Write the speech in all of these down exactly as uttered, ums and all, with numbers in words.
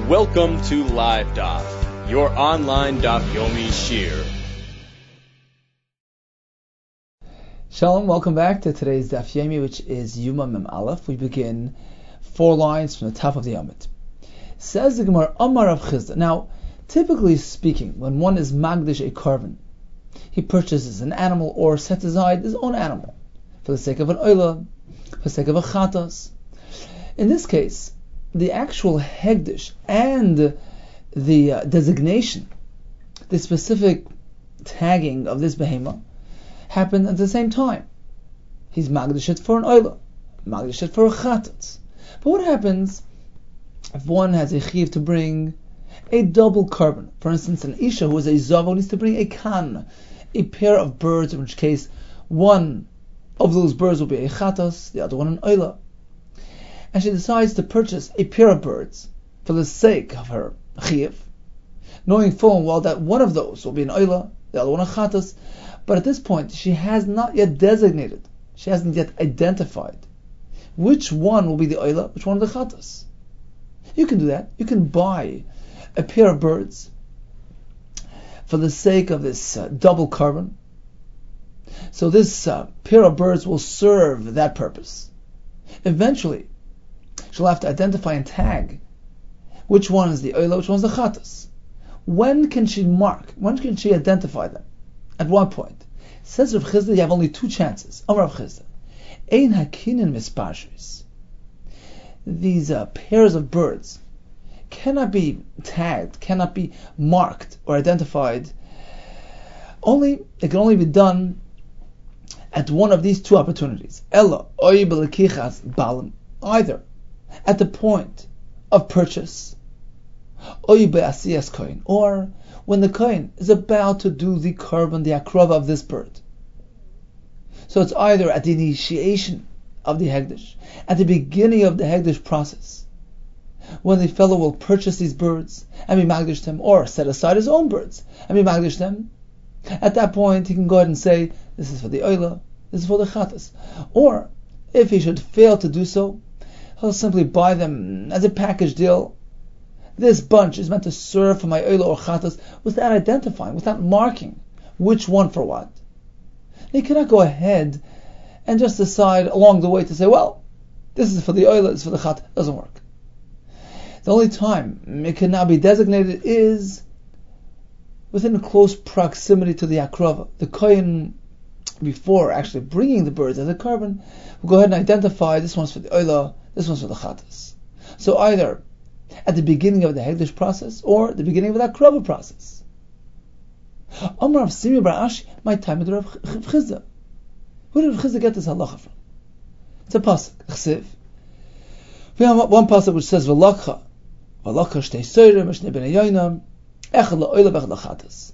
Welcome to Live Daf, your online Daf Yomi Shir. Shalom, welcome back to today's Daf Yomi, which is Yuma Mem Aleph. We begin four lines from the top of the Amud. Says the Gemara, Amar Rav Chizda. Now, typically speaking, when one is magdish a korban, he purchases an animal or sets aside his own animal for the sake of an oila, for the sake of a chatas. In this case, the actual hegdish and the uh, designation, the specific tagging of this behema happened at the same time. He's magdish it for an oila, magdish it for a chatas. But what happens if one has a chiv to bring a double korban? For instance, an isha who is a zava needs to bring a kan, a pair of birds, in which case one of those birds will be a chatas, the other one an oila. And she decides to purchase a pair of birds for the sake of her chiv, knowing full well that one of those will be an oila, the other one a chatas. But at this point, she has not yet designated, she hasn't yet identified which one will be the oila, which one the chatas. You can do that. You can buy a pair of birds for the sake of this uh, double korban. So this uh, pair of birds will serve that purpose. Eventually, she'll have to identify and tag which one is the oila, which one is the chatas. When can she mark? When can she identify them? At what point? Says Rav Chizda, you have only two chances. Amar Rav Chizda, Ein hakinin mispashris. These uh, pairs of birds cannot be tagged, cannot be marked or identified. Only it can only be done at one of these two opportunities. Ella oy b'lekichas balim, either at the point of purchase, oy be'asiyas kohen, or when the kohen is about to do the korban, the akrava of this bird. So it's either at the initiation of the hegdish, at the beginning of the hegdish process, when the fellow will purchase these birds and be magdish them, or set aside his own birds and be magdish them. At that point, he can go ahead and say, this is for the oila, this is for the chatas. Or, if he should fail to do so, he'll simply buy them as a package deal. This bunch is meant to serve for my oila or chatas, without identifying, without marking which one for what. He cannot go ahead and just decide along the way to say, well, this is for the oila, this is for the chat. It doesn't work. The only time it cannot be designated is within close proximity to the akrava. The kohen, before actually bringing the birds as a korban, will go ahead and identify this one's for the oila, this one's for the chatas. So either at the beginning of the hegdish process or the beginning of the akrava process. Amar Rav Simi bar Ashi, my time with Rav Chizda. Who did Rav Chizda get this halacha from? It's a pasuk, chsiv. We have one pasuk which says v'lakha, v'lakha shtei soirim, shnei bnei yoinam, echad la'oila v'echad la'chatas.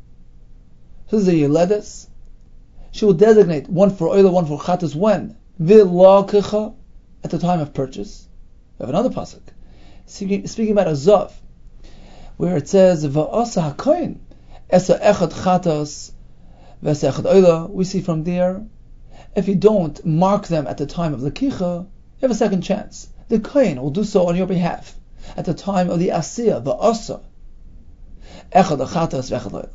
So this is a yeledes. She will designate one for oila, one for chatas. When? V'lakha, at the time of purchase. We have another pasuk speaking, speaking about a zav, where it says v'asa hakoyin esa echad chatas v'esa echad oila. We see from there, if you don't mark them at the time of the kicha, you have a second chance. The kohen will do so on your behalf at the time of the asiyah, the asa. Echad chatas v'echad oila.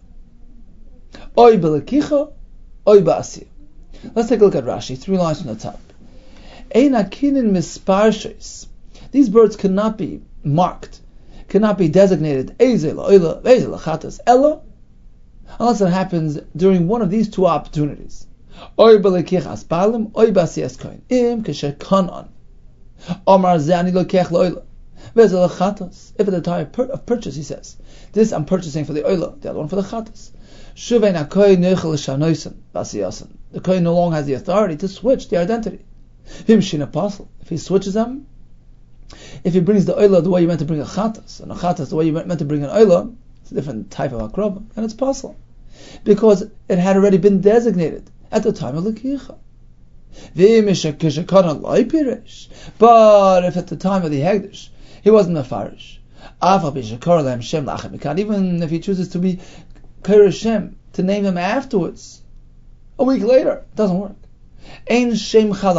Oy b'lekicha, oy b'asiyah. Let's take a look at Rashi. Three lines from the top. Ein hakinin misparshes. These birds cannot be marked, cannot be designated Eze la'oila, Eze la'chatas, ella, unless it happens during one of these two opportunities. Oy b'lekichas balim, oy b'asiyas kohen. Im kasher kanan. Omar ze ani lokech la'oila, V'eze la'chatas. If at the time of purchase he says, this I'm purchasing for the oila, the other one for the chatas. Shuvein ha'kohen neichel l'shanoisen b'asiyasen. The kohen no longer has the authority to switch the identity. Him shin apostle. If he switches them, if he brings the oila the way you meant to bring a chatas, and a chatas the way you meant to bring an oila, it's a different type of akraba, and it's possible. Because it had already been designated at the time of the kicha. But if at the time of the hegdish, he wasn't mefarish, even if he chooses to be Shem, to name them afterwards, a week later, it doesn't work.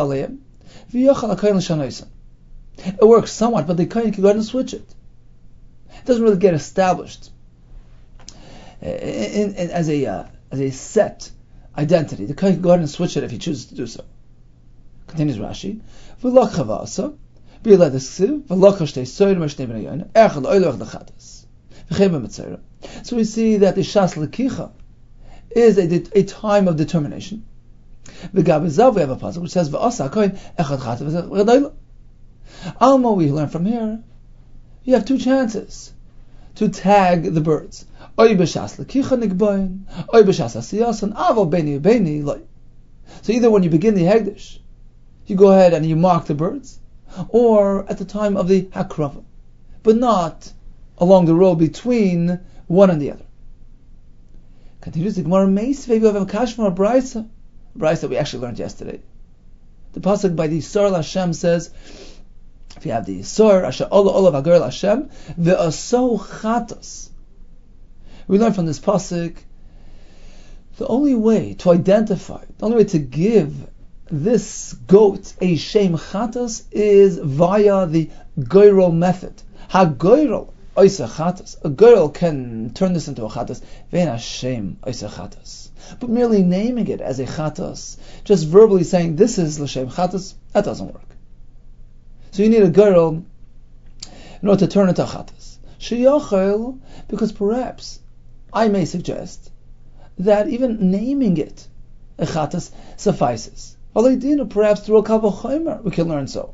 It works somewhat, but the kohen can go ahead and switch it. doesn't really get established in, in, in, as a uh, as a set identity. The kohen can go ahead and switch it if he chooses to do so. Continues Rashi. V'lo chavasa, b'yilad esiv, v'lo kashtei soyer m'shnei b'nei yoyna, echad oilo echad chatas, v'chem b'mitzayra. So we see that the shas lekicha is a, a time of determination. V'gab ezav, we have a pasuk which says v'asa kohen echad chatas v'echad oilo. Alma, we learn from here, you have two chances to tag the birds. Oy b'shas lekicha nigboin, oy b'shas asiyasan, avo beni beni loy. So either when you begin the hegdish, you go ahead and you mark the birds, or at the time of the hakrava, but not along the road between one and the other. Continues the Gemara Meisvei, we have a kashmar braysa, braysa we actually learned yesterday. The pasuk by the Yisor Hashem says, if you have the Yisor, Asher Ola Ola V'Agar Hashem, Ve'aso Chatos. We learn from this pasuk, the only way to identify, the only way to give this goat a shem chatas is via the goyrol method. Ha goyrol oisa chatas. A girl can turn this into a chatas. Vein hashem oisa chatas. But merely naming it as a chatas, just verbally saying this is l'shem chatas, that doesn't work. So you need a girl in order to turn it into a chatas. Sheyachel, because perhaps I may suggest that even naming it a chatas suffices. Perhaps through a kavach we can learn so.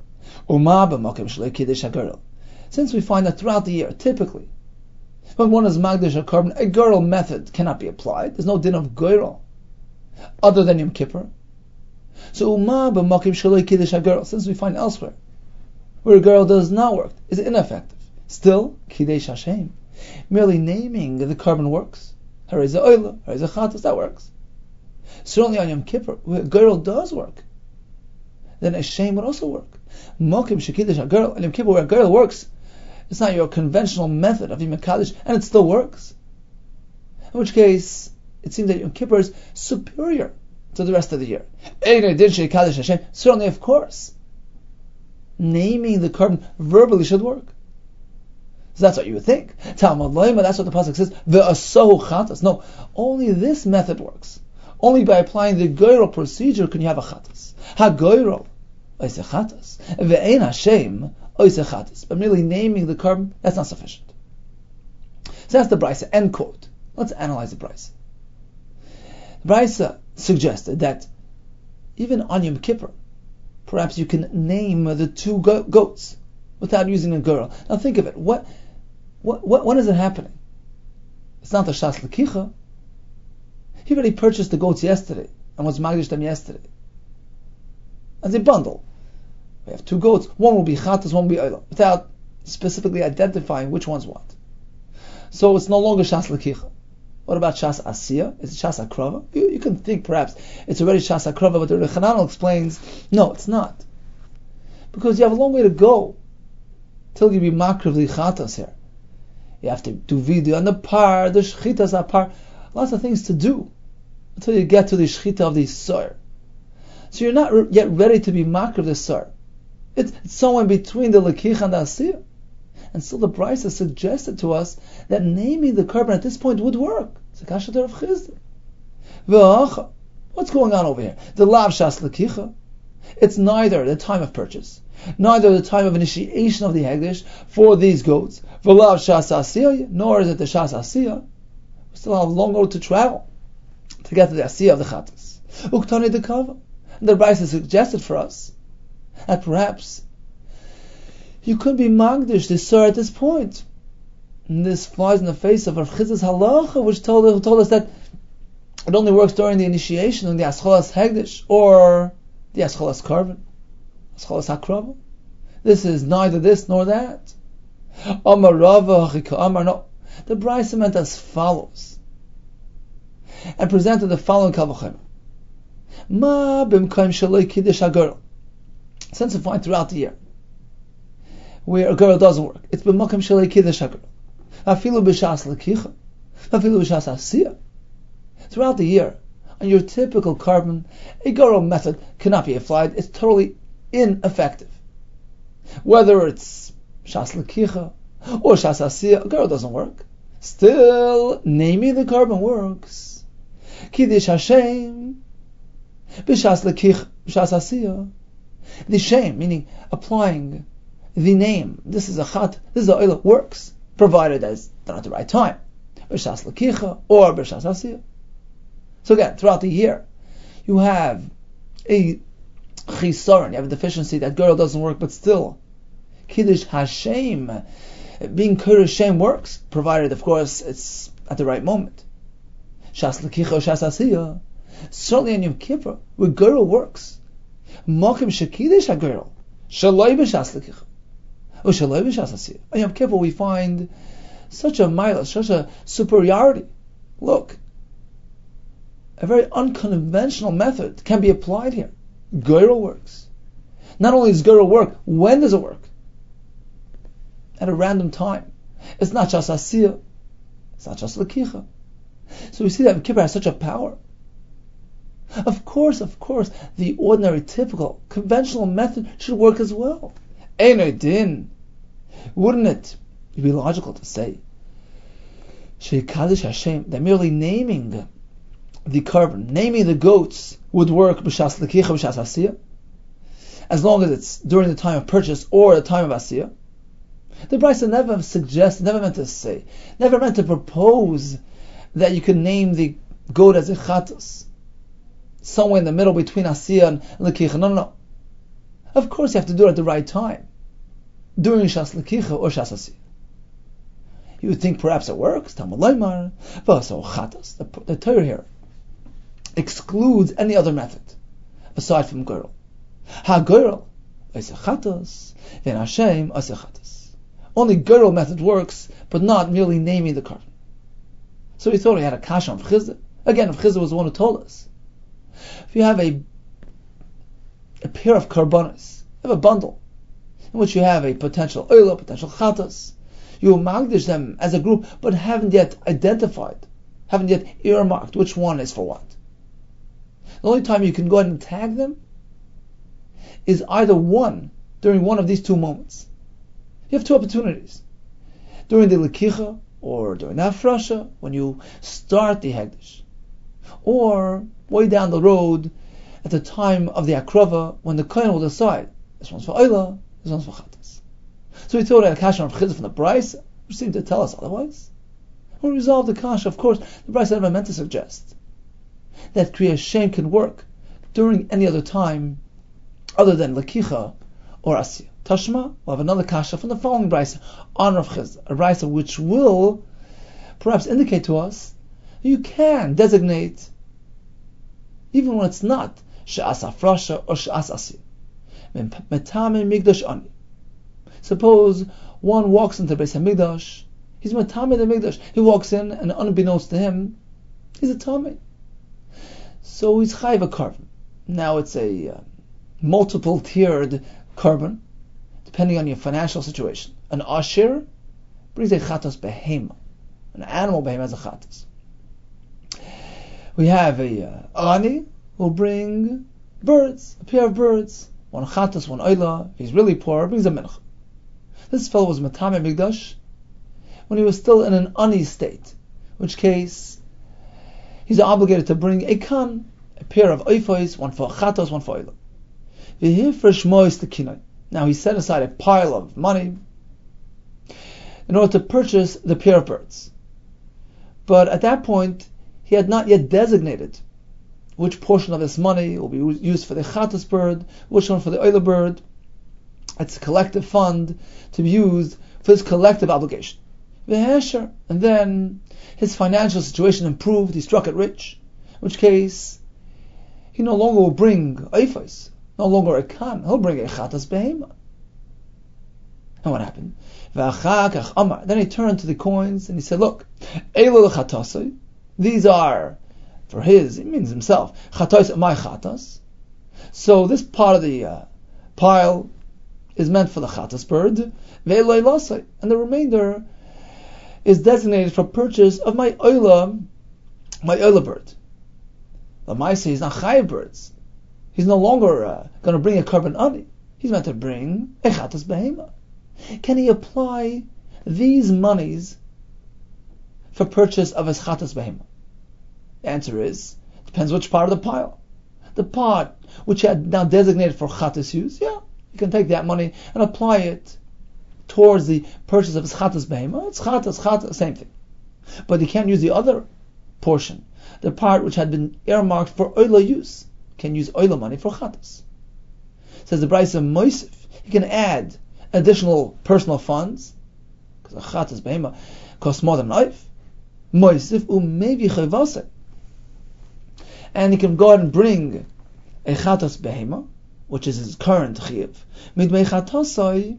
Since we find that throughout the year, typically, when one is magdish a carbon, a girl method cannot be applied. There's no din of girl other than Yom Kippur. So since we find elsewhere where a girl does not work, is ineffective. Still, Kiddush Hashem, merely naming the carbon works. Hareza oila, hareza chatas, that works. Certainly on Yom Kippur, where a girl does work, then a shame would also work. Mokim shekidish a girl, on Yom Kippur, where a girl works, it's not your conventional method of Yom Kaddish, and it still works. In which case, it seems that Yom Kippur is superior to the rest of the year. Certainly, of course, naming the carbon verbally should work. So that's what you would think. Talmud Loima, that's what the pasuk says. Ve'asohu chatas. No, only this method works. Only by applying the goyrol procedure can you have a chatas. Ha goyrol oise chatas. Ve'ein Hashem oise chatas. But merely naming the carbon, that's not sufficient. So that's the braysa. End quote. Let's analyze the braysa. The braysa suggested that even on Yom Kippur, perhaps you can name the two go- goats without using a girl. Now think of it. What, what, what, when is it happening? It's not the shas lekicha. He already purchased the goats yesterday and was magdish them yesterday. As a bundle. We have two goats. One will be chatas, one will be oila, without specifically identifying which one's what. So it's no longer shas lekicha. What about shas asiya? Is it shas akrava? You, you can think perhaps it's already shas akrava, but the Rechananel explains, no, it's not. Because you have a long way to go till you be makriv lichatas here. You have to do vidya on the par, the shchitas apar, lots of things to do until you get to the shchita of the sar. So you're not re- yet ready to be makriv the sar. It's, it's somewhere between the lekich and the asiyah. And still the Brisa suggested to us that naming the carbon at this point would work. It's a kasha of chizd. What's going on over here? The lav shas lekicha. It's neither the time of purchase, neither the time of initiation of the hegdish for these goats. V'lav shas asiyah, nor is it the shas asiyah. We still have a long road to travel to get to the asiyah of the chatas. Uktani de kava. The Brisa suggested for us that perhaps you could be magdish this sir at this point. And this flies in the face of Rav Chizda's halacha, which told, who told us that it only works during the initiation of the ascholas hegdish or the ascholas karvan, ascholas hakrava. This is neither this nor that. Amar Rava Hachika Amar. No, the Brisa meant as follows, and presented the following kavachem. Ma b'mkaim shaloi kiddush hagirl. Since we find throughout the year where a girl doesn't work, it's b'makam shalei kiddush hagirl. Afilu b'shas lekicha, afilu b'shas asiyah. Throughout the year, on your typical carbon, a girl method cannot be applied. It's totally ineffective. Whether it's shas lekicha, or shas asiyah, a girl doesn't work. Still, naming the carbon works. Kiddush Hashem, b'shas lekich, b'shas asiyah. The shame, meaning applying the name, this is a chat, this is a oila, works, provided that it's done at the right time. B'shas lekicha, or b'shas asiyah. So again, throughout the year, you have a chisaron, you have a deficiency, that girl doesn't work, but still, Kiddush Hashem, being Kiddush Hashem works, provided, of course, it's at the right moment. Shas lekicha, shas asiyah, certainly on Yom Kippur, where girl works, Mokim shekidish a girl, shaloi b'shas lekicha, or shaloi b'shas asiyah. On Yom Kippur we find such a milah, such a superiority. Look, a very unconventional method can be applied here. Girl works. Not only does girl work, when does it work? At a random time. It's not just asiyah, it's not just lekicha. So we see that Yom Kippur has such a power. Of course, of course, the ordinary, typical, conventional method should work as well. Einay din. Wouldn't it be logical to say Sheikadish Hashem, that merely naming the carbon, naming the goats would work b'shas lekicha, b'shas asiyah, as long as it's during the time of purchase or the time of asiyah? The Brisa never suggested, never meant to say, never meant to propose that you could name the goat as a chatos, somewhere in the middle between asiyah and lekicha. No, no, no. Of course you have to do it at the right time, during shas lekicha or shas asiyah. You would think perhaps it works. Talmud Leimar, v'aso chatos. The, the Torah here excludes any other method aside from girl. Ha girl, is a chatos, then Hashem is a chatos. Only girl method works, but not merely naming the carbon. So we thought we had a kasha of Chizda. Again, if Chizda was the one who told us, if you have a a pair of karbanos, you have a bundle in which you have a potential oila, potential chatos, you magdish them as a group, but haven't yet identified, haven't yet earmarked which one is for what. The only time you can go ahead and tag them is either one, during one of these two moments. You have two opportunities. During the lekicha, or during the hafrasha, when you start the hegdish. Or way down the road, at the time of the akrava, when the kohen will decide, this one's for oila, this one's for chatas. So we thought that a kasha of chizah from the Brisa, which seemed to tell us otherwise. When we resolved the kasha, of course, the Brisa never meant to suggest that Kriya Shem can work during any other time other than lekicha or asiyah. Tashma, we'll have another kasha from the following Brisa on Rav Chizda, a Brisa which will perhaps indicate to us that you can designate, even when it's not she'as hafrasha or she'as asiyah. Metame migdash ani. Suppose one walks into the Beis Hamikdash, he's metame the Mikdash. He walks in, and unbeknownst to him, he's a tamei. So he's chayv a carbon. Now it's a uh, multiple tiered carbon, depending on your financial situation. An ashir brings a chatos behema. An animal behema has a chatos. We have a uh, ani will bring birds, a pair of birds, one chatos, one oila. If he's really poor, brings a mincha. This fellow was matame mikdash when he was still in an ani state, in which case he's obligated to bring a kan, a pair of oifos, one for chatos, one for oila. Now he set aside a pile of money in order to purchase the pair of birds. But at that point, he had not yet designated which portion of this money will be used for the chatas bird, which one for the oila bird. It's a collective fund to be used for this collective obligation. And then his financial situation improved, he struck it rich, in which case he no longer will bring oifos, no longer a kan, he'll bring a chatas behema. And what happened? Then he turned to the coins and he said, look, these are for his, it means himself, chatos, my chatas. So this part of the uh, pile is meant for the chatas bird, and the remainder is designated for purchase of my oila, my oila bird. The Maisa is not chayiv birds. He's no longer uh, going to bring a carbon ani. He's meant to bring a chatas behema. Can he apply these monies for purchase of his chatas behema? The answer is, depends which part of the pile. The part which he had now designated for chatas use, yeah, you can take that money and apply it towards the purchase of his chatas behema. It's chatas, chatas, same thing. But you can't use the other portion, the part which had been earmarked for oila use. You can use oila money for chatas. Says the Brisa Moisif, you can add additional personal funds, because a chatas behema costs more than a knife. Moisif umevi chayvase. And he can go ahead and bring a chatas behema, which is his current chiyuv, midmei chatasai,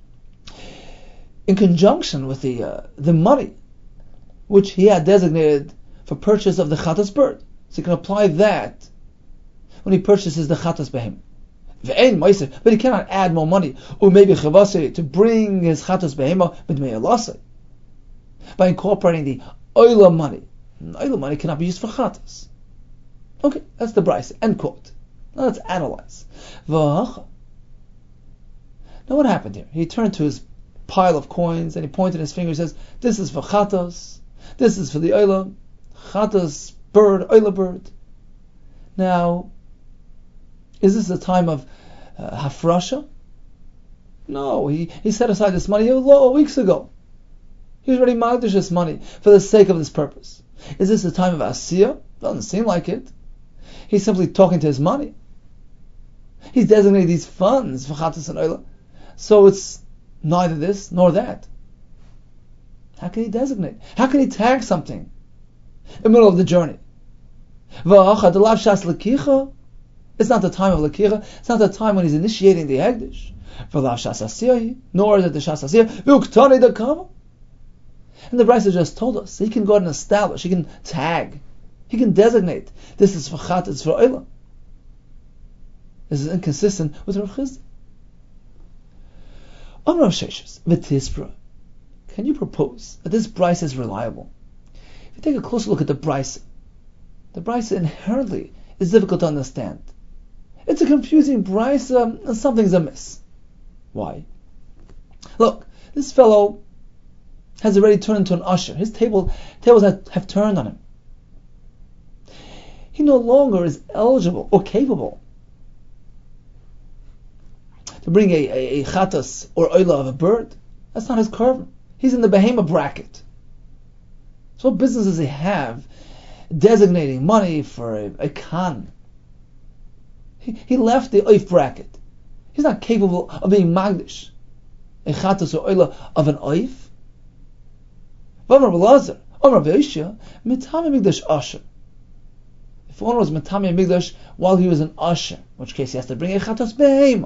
in conjunction with the uh, the money which he had designated for purchase of the chatas bird. So he can apply that when he purchases the chatas behema. But he cannot add more money, or maybe chavase, to bring his chatas behema midmei alasai, by incorporating the oila money. And oila money cannot be used for chatas. Okay, that's the Brisa. End quote. Now let's analyze. Now what happened here? He turned to his pile of coins and he pointed his finger and says, this is for chatas, this is for the oila, chatas bird, oila bird. Now, is this a time of uh, hafrasha? No, he, he set aside this money a weeks ago. He was already magdish this money for the sake of this purpose. Is this a time of asiyah? Doesn't seem like it. He's simply talking to his money. He's designated these funds for chatas and oila. So it's neither this nor that. How can he designate? How can he tag something in the middle of the journey? It's not the time of lakicha. It's not the time when he's initiating the hegdish. Nor is it the shas asiyah. And the Brisa just told us he can go ahead and establish, he can tag, he can designate. This is for chat, it's for oila. This is inconsistent with Rav Chisda. Amar Sheshes v'tispra. Can you propose that this Brisa is reliable? If you take a closer look at the Brisa, the Brisa inherently is difficult to understand. It's a confusing Brisa, and something's amiss. Why? Look, this fellow has already turned into an usher. His table tables have, have turned on him. He no longer is eligible or capable to bring a, a, a chatas or oila of a bird. That's not his curve. He's in the behema bracket. So what business does he have designating money for a, a khan? He, he left the oif bracket. He's not capable of being magdish, a chatas or oila of an oif. If one was Matami Migdash while he was an usher, in which case he has to bring a chatas behema.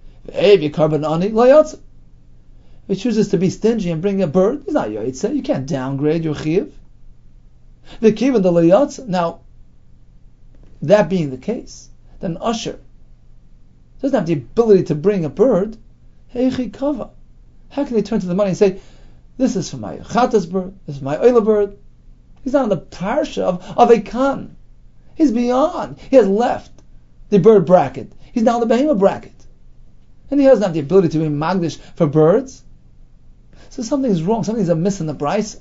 If he chooses to be stingy and bring a bird, he's not yoytze. You can't downgrade your chiv. The kiv and the layatz. Now, that being the case, then an usher doesn't have the ability to bring a bird. Heichi kava. How can he turn to the money and say, this is for my chatas bird, this is my oila bird? He's not in the parsha of, of a khan. He's beyond. He has left the bird bracket. He's now in the behema bracket. And he doesn't have the ability to be magdish for birds. So something's wrong, something's amiss in the Brisa.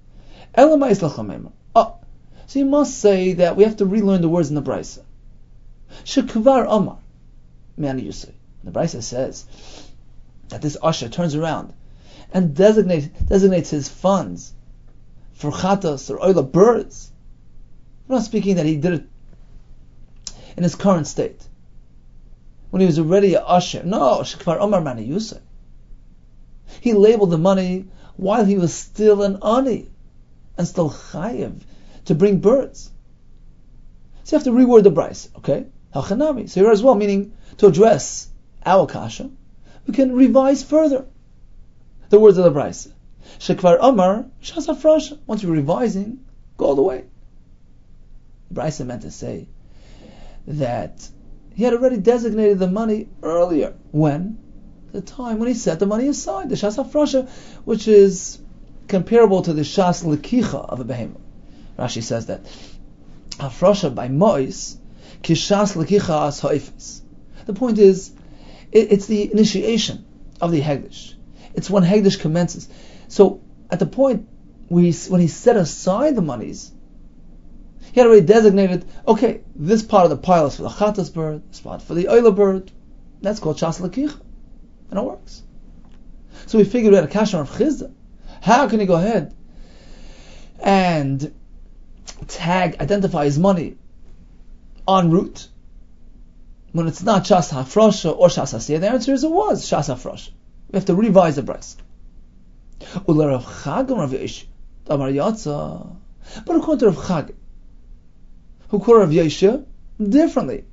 Oh, so you must say that we have to relearn the words in the Brisa. Shekvar Omar. Many you say. The Brisa says that this usher turns around and designates designates his funds for chatas or oila birds. We're not speaking that he did it in his current state, when he was already a usher. No, Shekvar Omar Mani Yusay. He labeled the money while he was still an ani and still chayiv to bring birds. So you have to reword the Brisa, okay? Hachanami. So here as well, meaning to address our kasha, we can revise further the words of the Brisa. Shekvar Omar Shas Hafrasha. Once you're revising, go all the way. The Brisa meant to say that he had already designated the money earlier. When? The time when he set the money aside, the Shas Hafrasha, which is comparable to the Shas Lekicha of a behemoth. Rashi says that Hafrasha by Mois, ki Shas Lekicha as Haifes. The point is, it, it's the initiation of the Hegdish. It's when Hegdish commences. So at the point where he, when he set aside the monies, he had already designated, okay, this part of the pile is for the Chatas bird, this part for the Oila bird. That's called Shas L'Kicha. And it works. So we figured out a Kasha of Chizda. How can he go ahead and tag, identify his money en route when it's not Shas HaFrosha or Shas HaSiyah? The answer is it was Shas HaFrosha. We have to revise the price. But according to Rav Chag, who quoted Rav Yeshua differently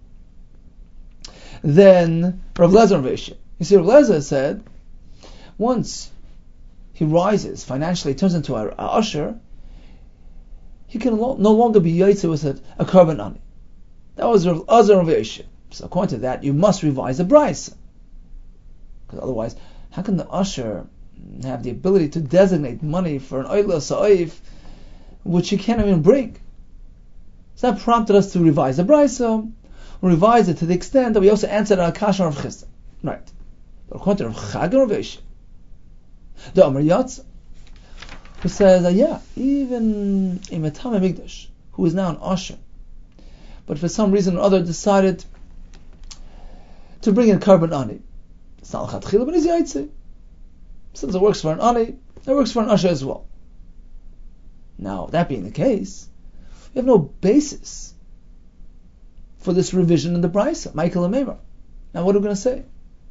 than Rav Lezer and Rav Yeshua. You see, Rav Lezer said, once he rises financially, turns into a, a usher, he can lo- no longer be yaitze with a, a carbon ani. That was Rav Lezer and Rav Yeshua. So according to that, you must revise the price. Because otherwise, how can the usher have the ability to designate money for an oila sa'if which he can't even bring? So that prompted us to revise the brisa. We revise it to the extent that we also answered our kasha of Chisda. Right. But according to Rav Chag and Rav Yeshua, the Amar Yatza, who says that yeah, even a Metame Migdash, who is now an usher, but for some reason or other decided to bring in carbon ani. It's not l'chatchila, but he's yaitze. Since it works for an ani, it works for an usher as well. Now, that being the case, we have no basis for this revision in the brisa, Michael and Meimar. Now, what are we going to say?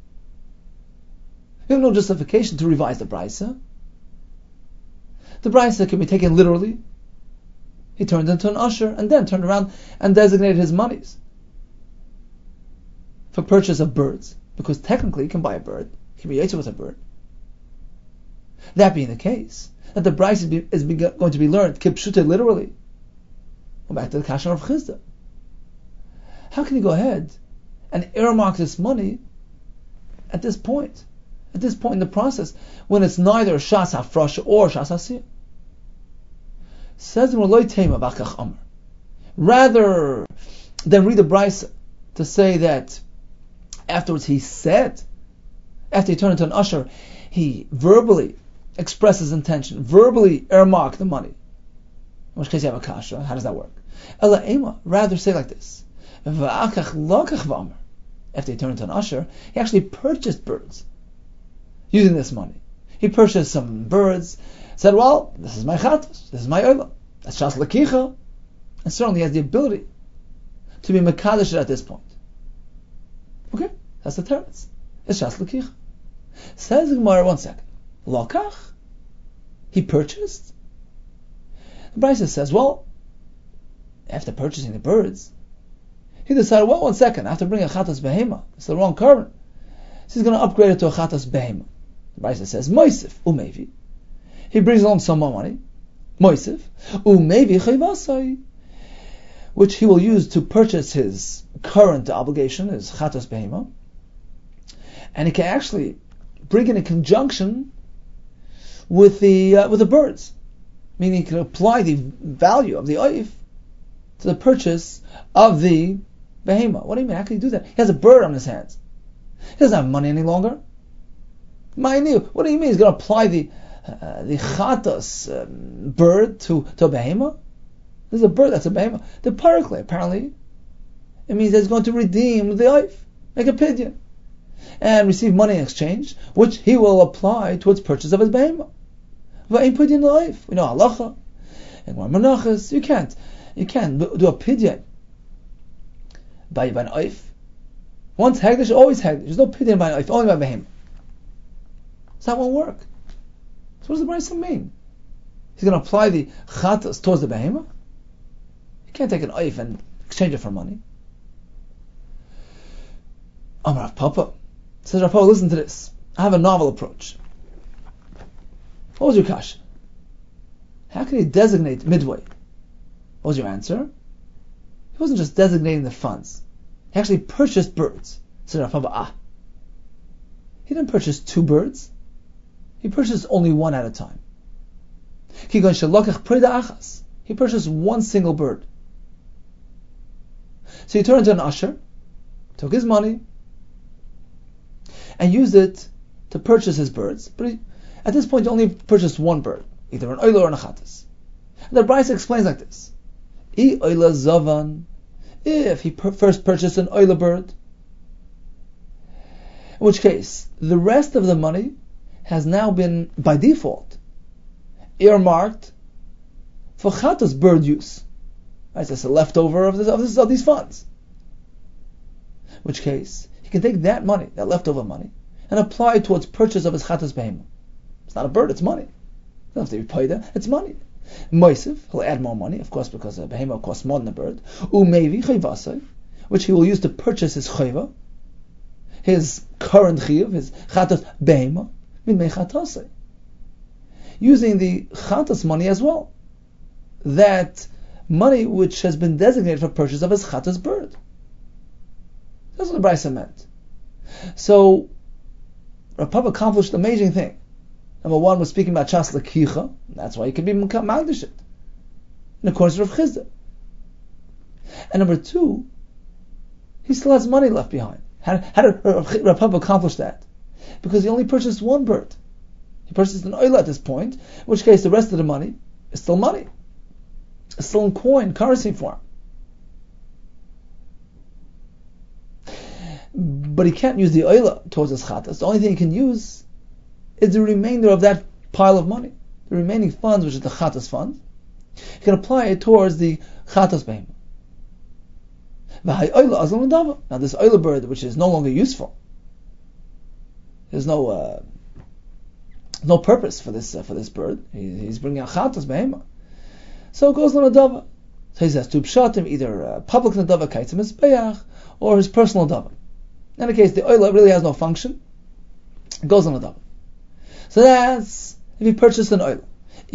We have no justification to revise the brisa. The brisa can be taken literally. He turned into an usher and then turned around and designated his monies for purchase of birds, because technically he can buy a bird, he can be yaitze with a bird. That being the case, that the brisa is, be, is be, going to be learned kipshute literally. Go back to the kasha of Chizda. How can you go ahead and earmark this money at this point? At this point in the process, when it's neither Shas HaFrosha or Shas HaSiyah? Says Loy Tema Bakach Amar. Rather than read the brisa to say that afterwards he said, after he turned into an usher, he verbally expressed his intention, verbally earmarked the money. In which case you have a kasha. How does that work? Ela Ema, rather say like this. After he turned into an usher, he actually purchased birds using this money. He purchased some birds, said, well, this is my chatos, this is my oila, that's Shas L'Kicha, and certainly he has the ability to be mekadosh at this point. Okay, that's the teretz. It's Shas L'Kicha. Says the Gemara, one second. Lokach, he purchased. The brisa says, well, after purchasing the birds, he decided, well, one second, I have to bring a chatas behema. It's the wrong carbon. So he's going to upgrade it to a chatas behema. The brisa says, moisif, umevi. He brings along some more money. Moisif, umevi chayvasai, which he will use to purchase his current obligation, his chatas behema. And he can actually bring it in conjunction with the uh, with the birds, meaning he can apply the value of the oif to the purchase of the behema. What do you mean? How can he do that? He has a bird on his hands. He doesn't have money any longer. Ma'aniu. What do you mean? He's going to apply the uh, the chatas um, bird to to a behema? There's a bird that's a behema. The parakle, apparently, it means that he's going to redeem the oif, make a pidyon, and receive money in exchange, which he will apply towards purchase of his behema. Va'im pidyon life. We know halacha and menachos. You can't, you can't do a pidyon by an oif. Once hagdish, always hagdish. There's no pidyon by an oif, only by behema. So that won't work. So what does the brisa mean? He's going to apply the chatas towards the behema. You can't take an oif and exchange it for money. Amar Rav Papa. Says Rav Papa, listen to this. I have a novel approach. What was your kasha? How can he designate midway? What was your answer? He wasn't just designating the funds. He actually purchased birds. Says Rav Papa, ah. He didn't purchase two birds. He purchased only one at a time. He purchased one single bird. So he turned into an usher, took his money, and used it to purchase his birds, but he, at this point he only purchased one bird, either an oila or an achatas. The Brisa explains like this: I oila zavan, if he per- first purchased an oila bird, in which case the rest of the money has now been, by default, earmarked for chatas bird use. Right, so it's a leftover of, this, of, this, of these funds. In which case, he can take that money, that leftover money, and apply it towards purchase of his chatas behemah. It's not a bird, it's money. You don't have to be paid that, it's money. Moisif, he'll add more money, of course, because a behemah costs more than a bird. Umevi chayvasai, which he will use to purchase his chayva, his current chiyuv, his chatas behemah, midmei chatasai. Using the chatas money as well. That money which has been designated for purchase of his chatas bird. That's what the Brisa meant. So, Rav Papa accomplished an amazing thing. Number one was speaking about Shas L'Kicha. That's why he could be Magdashit, in accordance with Rav Chisda. And number two, he still has money left behind. How, how did Rav Papa accomplish that? Because he only purchased one bird. He purchased an oil at this point, in which case the rest of the money is still money. It's still in coin, currency form. But he can't use the oila towards his chatas. The only thing he can use is the remainder of that pile of money. The remaining funds, which is the chatas fund, he can apply it towards the chatas behemah. Now this oila bird, which is no longer useful, there's no uh, no purpose for this uh, for this bird. He, he's bringing a chatas behemah, so it goes on a dava. So he says to pshatim, either uh, public nadava kaitzim mizbeach or his personal dava. In any case, the oila really has no function. It goes on a dava. So that's if he purchased an oil.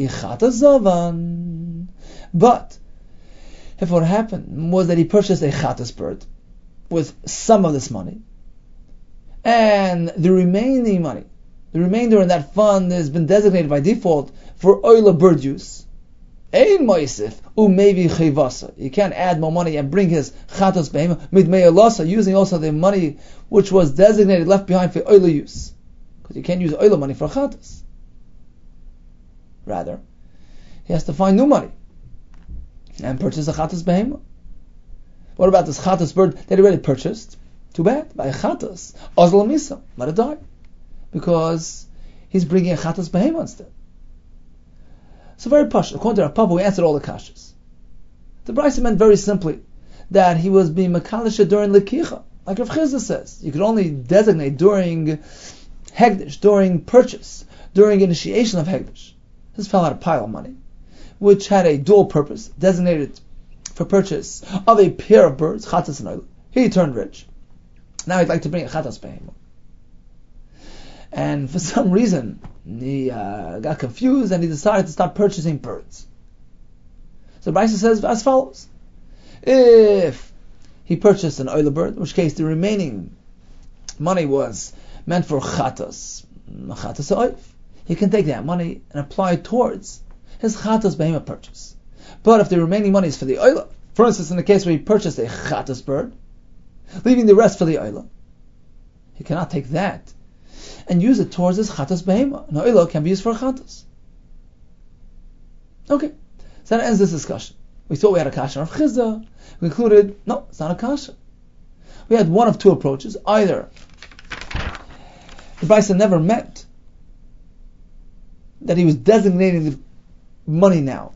But if what happened was that he purchased a chatas bird with some of this money, and the remaining money, the remainder in that fund has been designated by default for oil bird use, ein moisif umevi chayvasa. You can't add more money and bring his chatas behemah midmei alasa, using also the money which was designated left behind for oil use. Because you can't use oil money for chatas. Rather, he has to find new money and purchase a chatas behemah. What about this chatas bird that he already purchased? Too bad. By a chatas, ozla misa, let it die, because he's bringing a chatas behemah instead. So very posh. According to Rav Papa, we answered all the kashas. The Brisa meant very simply that he was being makalisha during lekicha, like Rav Chisda says. You could only designate during hegdish, during purchase, during initiation of hegdish. This fell out a pile of money, which had a dual purpose, designated for purchase of a pair of birds, chatas and oil. He turned rich. Now he'd like to bring a chatas behemah. And for some reason, he uh, got confused and he decided to start purchasing birds. So the Brisa says as follows: if he purchased an oil bird, in which case the remaining money was meant for chatas, chatas oif, he can take that money and apply it towards his chatas behemah purchase. But if the remaining money is for the oila, for instance, in the case where he purchased a chatas bird, leaving the rest for the oila, he cannot take that and use it towards his chatas behemah. An oila can be used for chatas. Okay, so that ends this discussion. We thought we had a kasha of Chisda. We concluded, no, it's not a kasha. We had one of two approaches. Either the Brisa never meant that he was designating the money now.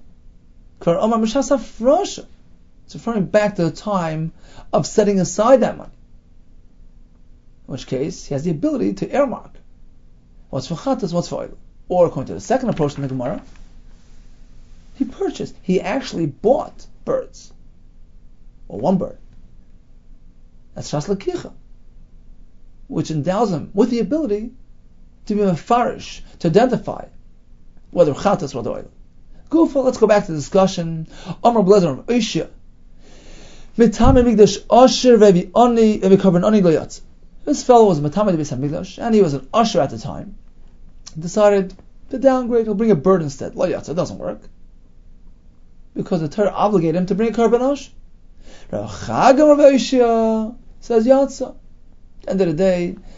It's referring back to the time of setting aside that money. In which case, he has the ability to earmark what's for chatas, what's for oil. Or according to the second approach in the Gemara, he purchased, he actually bought birds. Or one bird. That's Shas L'Kicha, which endows him with the ability to be mefarish, to identify whether chatas or oil. Gufa, let's go back to the discussion. Amar Blezer of Oishia. Mitame Migdash Asher Vevi Ani Vevikarban Ani Lo Yatz. This fellow was Matame the Beis Hamikdash, and he was an usher at the time. He decided to downgrade, he'll bring a bird instead. Lo Yatz, it doesn't work. Because the Torah obligated him to bring a karban asher. Rav Chagam of Oishia says Yatza. At the end of the day,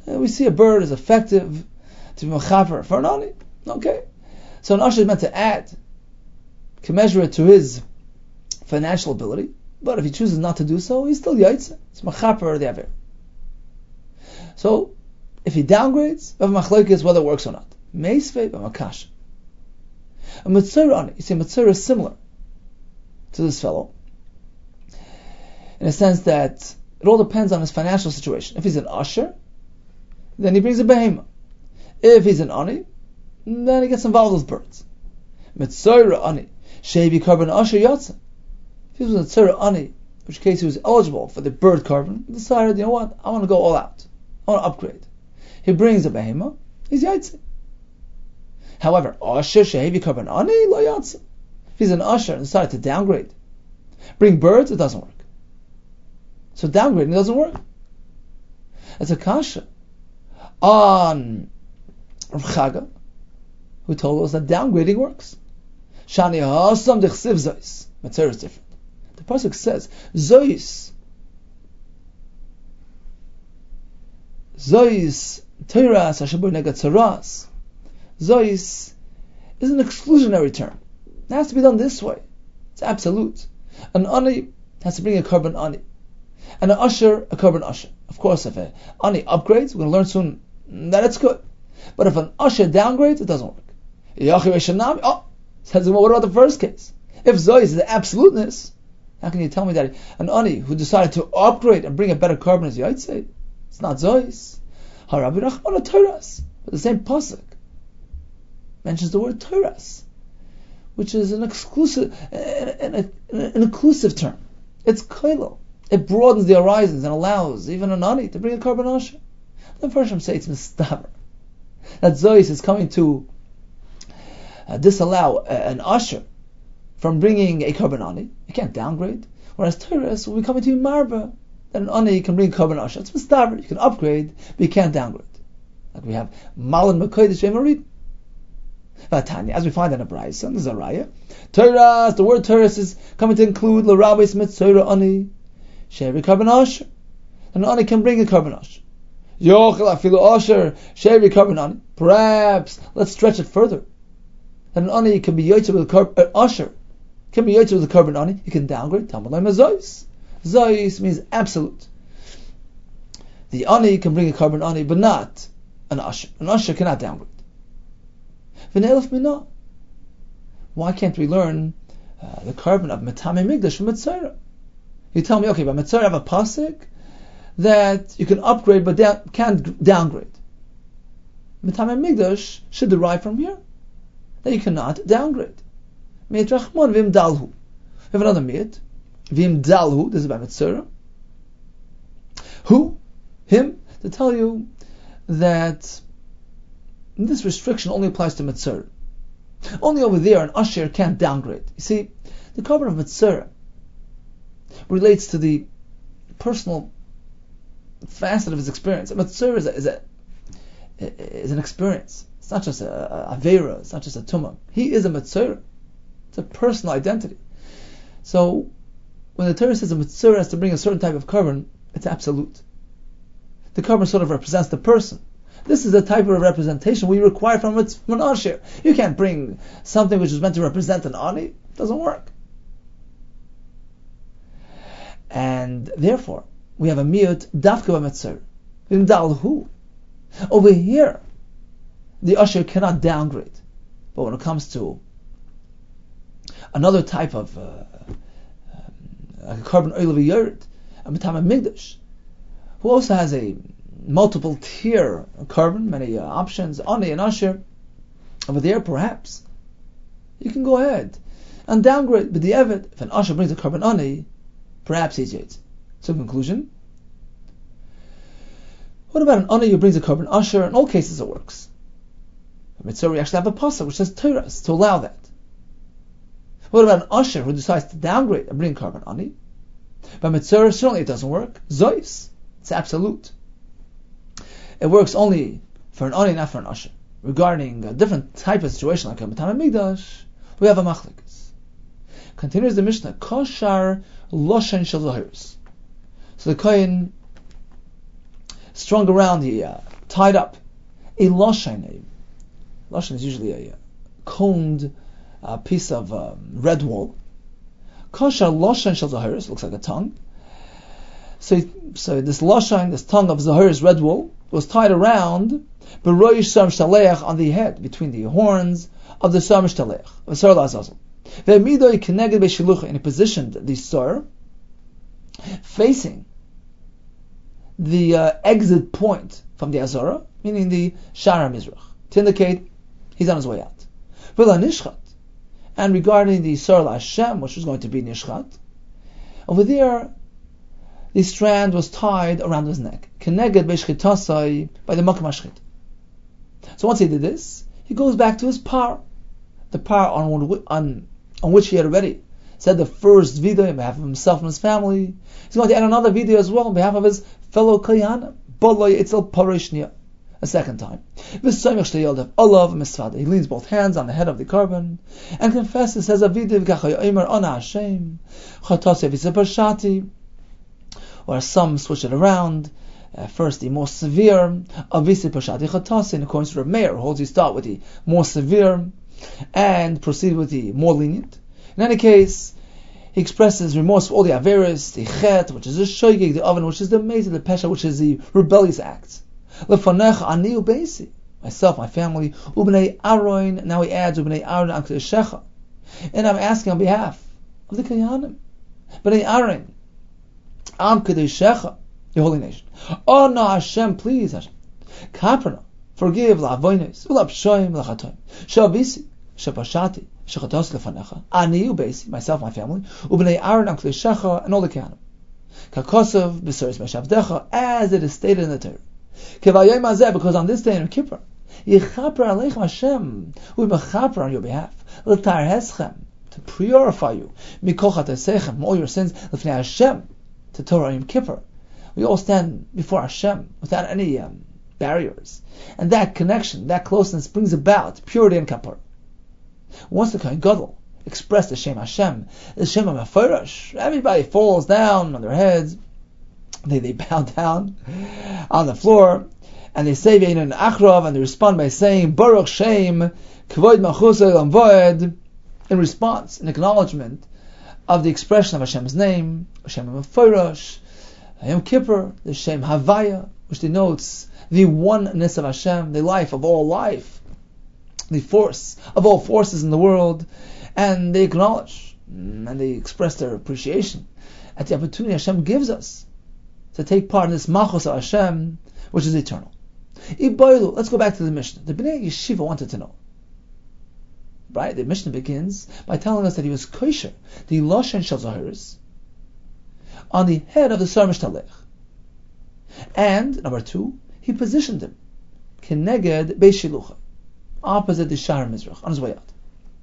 Uh, we see a bird is effective to be mechaper for an ani. Okay. So an usher is meant to add, can measure it to his financial ability, but if he chooses not to do so, he's still yaitze. It's mechaper the aver. So, if he downgrades, we have a machlokes whether it works or not. Meisvei b'makash. A mitzvah ani, you see, mitzvah is similar to this fellow, in a sense that it all depends on his financial situation. If he's an usher, then he brings a behema. If he's an ani, then he gets involved with birds. Mitzvah ani, shevi carbon usher yatsa. If he was a mitzvah ani, in which case he was eligible for the bird carbon, he decided, you know what, I want to go all out. I want to upgrade. He brings a behema, he's yaitse. However, usher shevi carbon ani lo yatsa. If he's an usher and decided to downgrade, bring birds, it doesn't work. So downgrading doesn't work. It's a kasha on Rav Chaga, who told us that downgrading works. Shani hasam dechsiv zois. Matzera is different. The pasuk says zois, zois teiras hashaboy negat tzaras. Zois is an exclusionary term. It has to be done this way. It's absolute. An ani has to bring a carbon ani, and an usher a carbon usher. Of course, if an ani upgrades, we're going to learn soon that it's good. But if an usher downgrades, it doesn't work. Oh, says, well, what about the first case? If Zois is the absoluteness, how can you tell me that an ani who decided to upgrade and bring a better carbon is Yaitse? It's not Zois. Harabi Rachmana Teiras. But the same pasuk mentions the word Teiras, which is an exclusive, an, an, an inclusive term. It's kailo. It broadens the horizons and allows even an ani to bring a carbon usher. The Farshim say it's mistaber. That Zois is coming to uh, disallow uh, an usher from bringing a carbon ani. You can't downgrade. Whereas Teiras will be coming to you marba, that an ani can bring a carbon usher. It's mistaber. You can upgrade, but you can't downgrade. Like we have Malan Makodesh Vemarid. Vatanya, as we find in a Brayso, this is a raya. Teiras, the word Teiras is coming to include L'Rabbi Mitzvah ani, Shevi carbon usher. An ani can bring a carbon usher. Yochel afilu usher, Shevi carbon ani. Perhaps, let's stretch it further. That an ani can be yotzei with a carbon, uh, usher, can be yotzei with a carbon ani, you can downgrade, Talmud Laim Zois. Zois means absolute. The ani can bring a carbon ani, but not an usher. An usher cannot downgrade. Why can't we learn uh, the carbon of Metame Migdash from Metzora? You tell me, okay, but Metzora have a pasuk that you can upgrade but down, can't downgrade. Metame Migdash should derive from here that you cannot downgrade. Me'et Rachman v'im dalhu. We have another me'et. V'im dalhu, this is by Metzora. Who? Him? To tell you that this restriction only applies to Metzora. Only over there an usher can't downgrade. You see, the carbon of Metzora relates to the personal facet of his experience. Metzora is, is, a, is an experience. It's not just a, a Avera, it's not just a Tumah. He is a Metzora. It's a personal identity. So, when the Torah says a Metzora has to bring a certain type of carbon, it's absolute. The carbon sort of represents the person. This is the type of representation we require from an usher. You can't bring something which is meant to represent an ani. It doesn't work. And therefore, we have a miyut dafka b'metzor. V'imdalhu. Over here, the usher cannot downgrade. But when it comes to another type of uh, um, carbon oil of a yurt, a metama migdash, who also has a multiple tier carbon, many uh, options, ani and usher, over there perhaps you can go ahead and downgrade. But the evet, if an usher brings a carbon ani, perhaps he's yaitz. So conclusion, what about an ani who brings a carbon usher? In all cases it works. So we actually have a pasuk which says Teiras to allow that. What about an usher who decides to downgrade and bring carbon ani? By Metzora, certainly it doesn't work. Zois, it's absolute. It works only for an ani, not for an usher. Regarding a different type of situation like a Matam Migdash, we have a machlikas. Continues the Mishnah, Koshar Loshen Shel Zahiris. So the kohen strung around the uh, tied up a loshan. Loshan is usually a coned uh, piece of um, red wool. Kosher loshan shel zahiris, looks like a tongue. So, so this loshan, this tongue of zahiris, red wool, was tied around b'roish sam shtaleach, on the head, between the horns of the sam shtaleach, of Sar Azazel. Ve'midoi keneged be'shilucha, and he positioned the Sar facing the uh, exit point from the Azara, meaning the Shara Mizrach, to indicate he's on his way out. V'la nishchat, and regarding the Sar Hashem, which was going to be nishchat, over there, the strand was tied around his neck, keneged be'shchitasai, by the makam hashchit. So once he did this, he goes back to his par, the par on, on, on which he had already said the first video on behalf of himself and his family. He's going to add another video as well on behalf of his fellow Kayanim, Bolay Itzel Parishnia, a second time. He leans both hands on the head of the carbon and confesses, says, or some switch it around. Uh, first, the more severe, Avisi Pashati Chatasi, in accordance to Rav Meir, holds you start with the more severe and proceed with the more lenient. In any case, he expresses remorse for all the Averis, the Chet, which is the Shoygig, the Oven, which is the Mezi, the Pesha, which is the rebellious acts. Lefanech Ani Ubeisi, myself, my family, Ubnei Aroin, now he adds Ubnei Aroin Ankle Shecha. And I'm asking on behalf of the Kayanim, Bnei Aroin, Am Kedei the holy nation. Oh no, Hashem, please, Hashem. Kaprana, forgive la'avoynes, u'la'pshoyim la'chatoyim. Shabisi, shabashati, shachatos lefanecha. Ani u'beisi, myself, my family, u'bnei Aaron am Shecha, and all the Kehanim. Kakosov b'soris meshavdecha, as it is stated in the Torah. Kevayim azeh, because on this day in Kippur, yichaper aleichem Hashem, u'mechaper on your behalf, l'tar heschem, to purify you, mikol chatosechem, all your sins, l'fnei Hashem, to Torah Yom Kippur. We all stand before Hashem without any um, barriers. And that connection, that closeness brings about purity and kapar. Once the Kohen Gadol expressed the Shem Hashem, the Shem HaMefarash, everybody falls down on their heads. They, they bow down on the floor, and they say Ve'ein Achrav, and they respond by saying Baruch Shem Kvoid Malchus Olam Voed, in response, in acknowledgement of the expression of Hashem's name, Shem HaMefarash, Yom Kippur, the Shem Havaya, which denotes the oneness of Hashem, the life of all life, the force of all forces in the world, and they acknowledge and they express their appreciation at the opportunity Hashem gives us to take part in this Malchus of Hashem, which is eternal. Iboilu, let's go back to the Mishnah. The Bnei Yeshiva wanted to know. Right? The Mishnah begins by telling us that he was kosher, the Loshen Shel Zahiris, on the head of the Sar Mishtalech. And, number two, he positioned him, Keneged Beishilucha, opposite the Shara Mizrach, on his way out.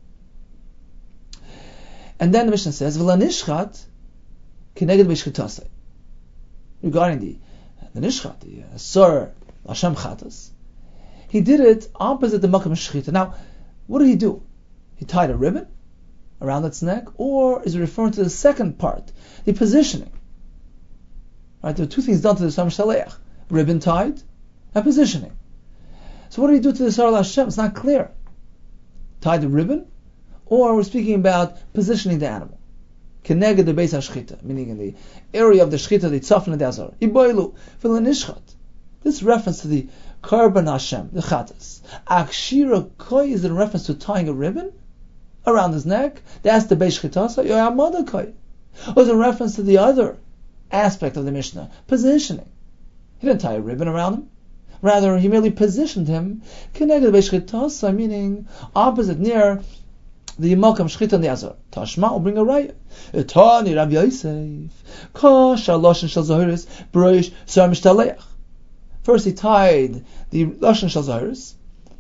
And then the Mishnah says, V'la Nishchat, Keneged Beishchitasei. Regarding the, the Nishchat, the uh, Sar Hashem Chatas, he did it opposite the Makam Shechita. Now, what did he do? He tied a ribbon around its neck, or is it referring to the second part, the positioning? Right, there are two things done to the Sar Mishtalech: ribbon tied and positioning. So what did he do to the Sar Hashem? It's not clear. Tied the ribbon, or we're speaking about positioning the animal. Keneged the Beis HaShchita, meaning in the area of the Shchita, the Tzafin and the Azar. Iboilu, V'lanishchat. This reference to the Karban Hashem, the Chatas. Akshira Koi is in reference to tying a ribbon around his neck. That's the Beis Shchitasa. Yoyamada Koi. Or is in reference to the other aspect of the Mishnah, positioning. He didn't tie a ribbon around him. Rather, he merely positioned him, Keneged Beis Shchitasa, meaning opposite, near the Malkam Shchita and the Azar. Tashma will bring a raya. Etani Rabbi Yosef. Kosh Loshen Shel Zahiris B'roish Sar Mishtalech. First, he tied the Loshen Shel Zahiris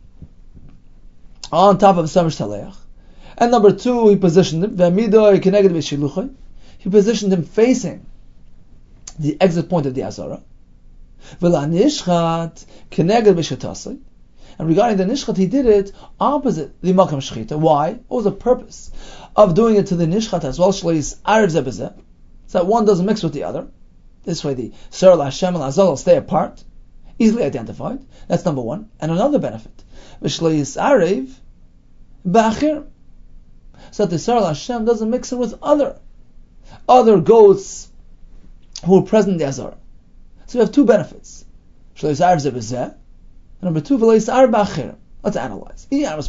on top of Sar Mishtalech. And number two, he positioned him, Ve'amidoi Keneged Beishiluchai. He positioned him facing the exit point of the Azara. V'la Nishchat Keneged Beishchitasei. And regarding the Nishchat, he did it opposite the Makam Shechita. Why? What was the purpose of doing it to the Nishchat as well? Shleis Arv Zebezeh, so that one doesn't mix with the other. This way the Sar Hashem and Azal will stay apart. easily identified. That's number one. And another benefit, V'shlo yisarev ba'achir, so that the Yisrael Hashem doesn't mix it with other other goats who are present in the Azara. So we have two benefits. V'shlo yisarev ze b'zeh, and number two, v'lo yisarev ba'achir. Let's analyze. If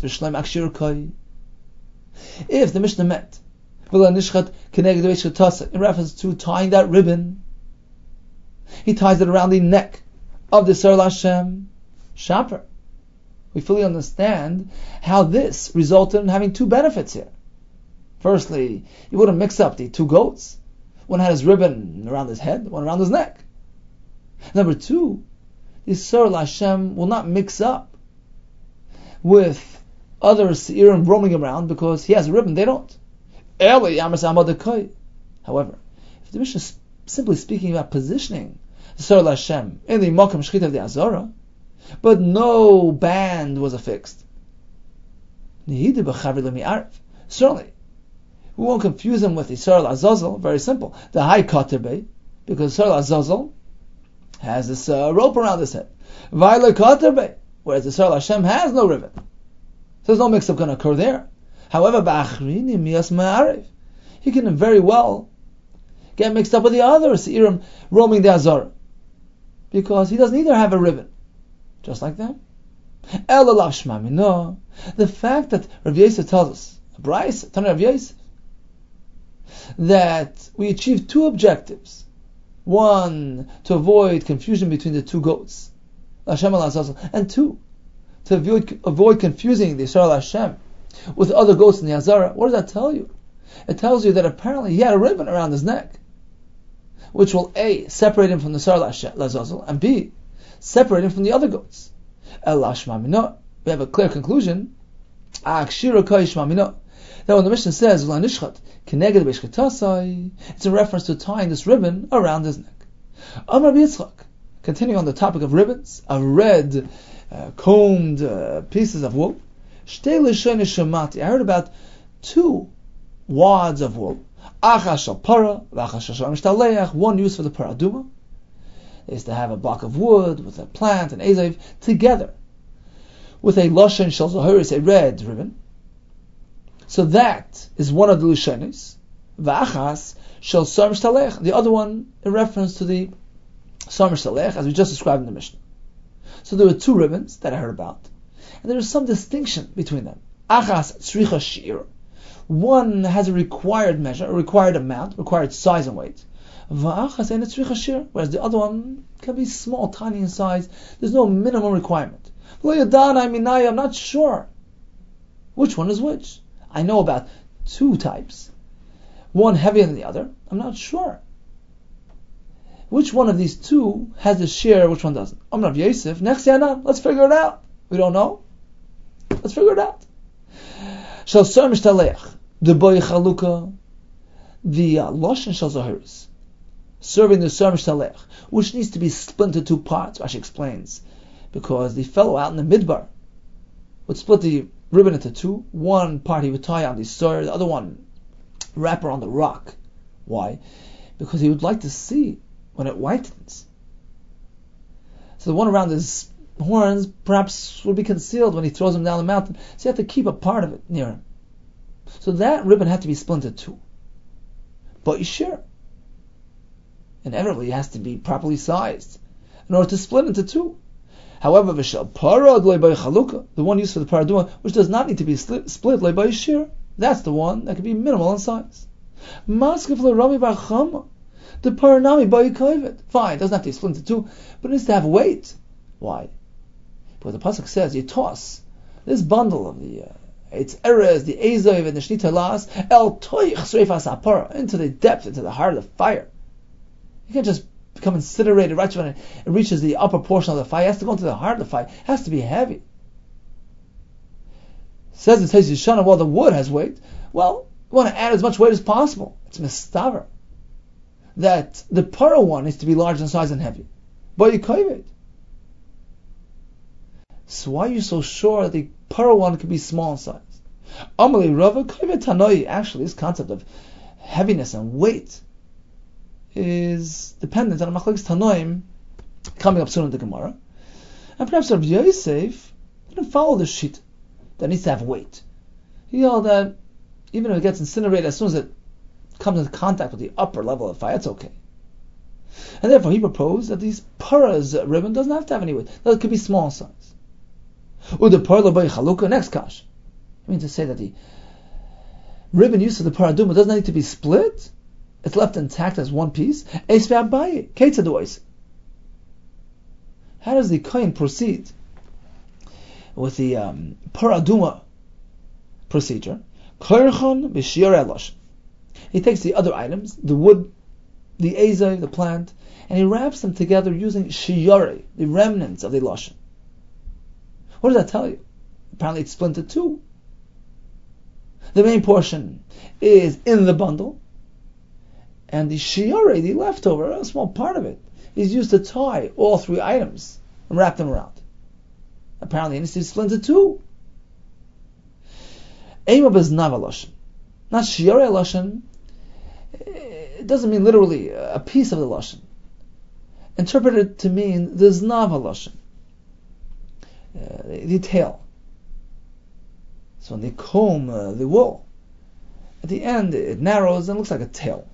the Mishnah meant in reference to tying that ribbon, he ties it around the neck of the Yisrael Hashem Shaper. We fully understand how this resulted in having two benefits here. Firstly, you wouldn't mix up the two goats. One had his ribbon around his head, one around his neck. Number two, the Yisrael Hashem will not mix up with other Seirim roaming around because he has a ribbon, they don't. However, if the Mishnah is simply speaking about positioning the Yisrael Hashem in the Makam Shechita of the Azara, but no band was affixed, certainly we won't confuse him with Yisrael Azazel. Very simple. The high Katerbe, because Yisrael Azazel has this uh, rope around his head. Vayla Katerbe, whereas the Yisrael Hashem has no ribbon. So there's no mix-up going to occur there. However, he can very well get mixed up with the other Seirim roaming the Azara, because he doesn't either have a ribbon, just like them. The fact that Rav Yosef tells us, Bryce, Tana Rav Yosef, that we achieve two objectives. One, to avoid confusion between the two goats, and two, to avoid, avoid confusing the Yisrael Hashem with other goats in the Azara. What does that tell you? It tells you that apparently he had a ribbon around his neck, which will A, separate him from the Yisrael Hashem, and B, separate him from the other goats. We have a clear conclusion. That when the Mishnah says it's a reference to tying this ribbon around his neck. Amar Yitzchak, continuing on the topic of ribbons, of red, uh, combed uh, pieces of wool. I heard about two wads of wool. One used for the paraduma. They used to have a block of wood with a plant and azav together with a loshen shel zoharis, a red ribbon. So that is one of the lushenis. V'achas shel sar mishtalech. The other one in reference to the sar mishtalech, as we just described in the Mishnah. So there were two ribbons that I heard about, and there is some distinction between them. Achas tzricha shir. One has a required measure, a required amount, required size and weight. V'achas ein tzricha shir. Whereas the other one can be small, tiny in size. There's no minimum requirement. Lo yadana minaya. I'm not sure which one is which. I know about two types, one heavier than the other. I'm not sure which one of these two has a share, which one doesn't. Amar Rav Yosef, Nechsi Anan. Let's figure it out. We don't know. Let's figure it out. Shal Sar Mishtaleach, the boy Chaluka, the uh, Loshen Shal Zoharis, serving the Sar Mishtaleach, which needs to be split into two parts. Rashi explains, because the fellow out in the Midbar would split the ribbon into two. One part he would tie on the sar, the other one wrap around the rock. Why? Because he would like to see when it whitens. So the one around his horns perhaps would be concealed when he throws them down the mountain. So you have to keep a part of it near him. So that ribbon had to be split into two. But you sure, inevitably it has to be properly sized in order to split into two. However, the one used for the paraduma, which does not need to be split, split like by shir, that's the one that can be minimal in size. The paranami by kovet. Fine, it doesn't have to be split into two, but it needs to have weight. Why? Because the pasuk says you toss this bundle of the uh, it's erez, the ezav, and the shnita las el toich sreifas apara into the depth, into the heart of the fire. You can't just become incinerated right when it reaches the upper portion of the fire. It has to go into the heart of the fire. It has to be heavy. Says it says Yishana, well, the wood has weight. Well, you want to add as much weight as possible. It's mistaver that the para one needs to be large in size and heavy. But you kaiv it. So why are you so sure that the para one could be small in size? Amalei Rava kaiv tanoi. Actually, this concept of heaviness and weight is dependent on a machlokes tanoim coming up soon in the Gemara. And perhaps Rabbi Yosef didn't follow the sheet that needs to have weight. He held that even if it gets incinerated, as soon as it comes into contact with the upper level of fire, it's okay. And therefore he proposed that these para's ribbon doesn't have to have any weight. It could be small size. Uda parla by chalukah, next kash. I mean to say that the ribbon used for the paraduma doesn't need to be split. It's left intact as one piece. How does the kohen proceed with the um, paraduma procedure? He takes the other items, the wood, the azay, the plant, and he wraps them together using shiyare, the remnants of the lashon. What does that tell you? Apparently it's split into two. The main portion is in the bundle, and the shiyare, the leftover, a small part of it, is used to tie all three items and wrap them around. Apparently it needs to be split into two. Eimab is nava lashon. Not shiyare lashon. It doesn't mean literally a piece of the lashon. Interpreted to mean the znava lashon, uh, the, the tail. So when they comb uh, the wool, at the end it narrows and looks like a tail.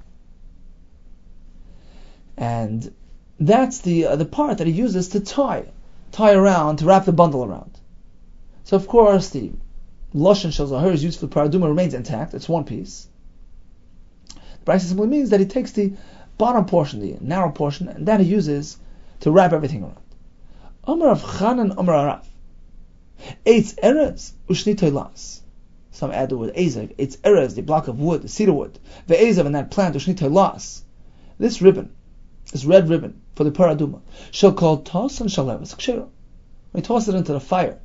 And that's the uh, the part that he uses to tie, tie around, to wrap the bundle around. So of course the lashon shel zahar is used for the paraduma remains intact. It's one piece. The Brisa simply means that he takes the bottom portion, the narrow portion, and that he uses to wrap everything around. Amar Rav Chanan, Amar Arav. Eitz erez ushnitay las. Some add the word ezav. Eitz erez, the block of wood, the cedar wood. The ezav in that plant ushnitay las. This ribbon, this red ribbon for the paraduma, shall call toss and shall have a kshera. We toss it into the fire,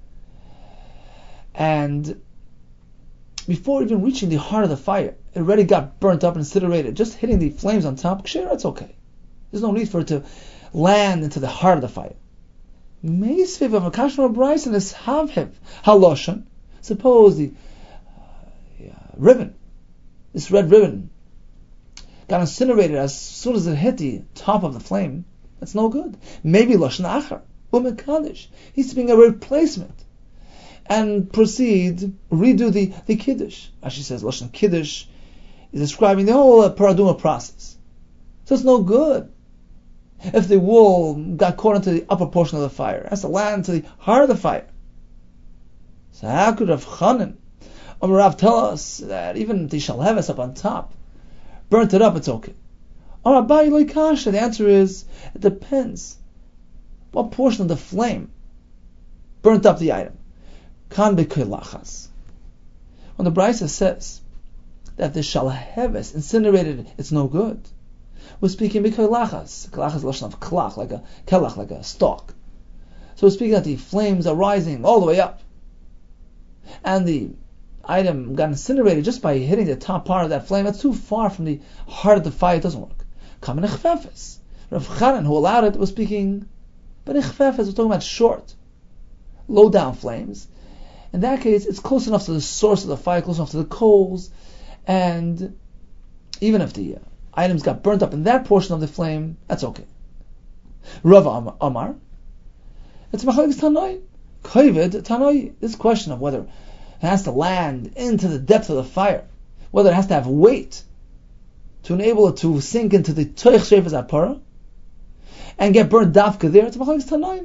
and before even reaching the heart of the fire, it already got burnt up and incinerated. Just hitting the flames on top, kshera, it's okay. There's no need for it to land into the heart of the fire. Meisviv of a kashmir bryce and this havhev haloshan. Suppose the uh, ribbon, this red ribbon, got incinerated as soon as it hit the top of the flame. That's no good. Maybe loshan achar umekadish. He's being a replacement, and proceed redo the the kiddush. As she says, loshan kiddush is describing the whole uh, paraduma process. So it's no good. If the wool got caught into the upper portion of the fire, it has to land to the heart of the fire. So how could Rav Chanan or Rav tell us that even if the shalheves up on top burnt it up, it's okay? Or Abai lo kasha, the answer is, it depends. What portion of the flame burnt up the item? Kan bekoilachas. When the Brisa says that the shalheves incinerated, it's no good. We're speaking because lachas. Lachas is lashon of klach, like a kelach, like a stalk. So we're speaking that the flames are rising all the way up, and the item got incinerated just by hitting the top part of that flame. That's too far from the heart of the fire. It doesn't work. Kamen echfefes. Rav Chanan, who allowed it, was speaking, but echfefes, we're talking about short, low down flames. In that case, it's close enough to the source of the fire, close enough to the coals, and even if the uh, items got burnt up in that portion of the flame, that's okay. Rav Amar, it's machlokes tanoi, kovid tanoi. This question of whether it has to land into the depth of the fire, whether it has to have weight to enable it to sink into the toich shefes apara and get burnt dafka there, it's machlokes tanoi.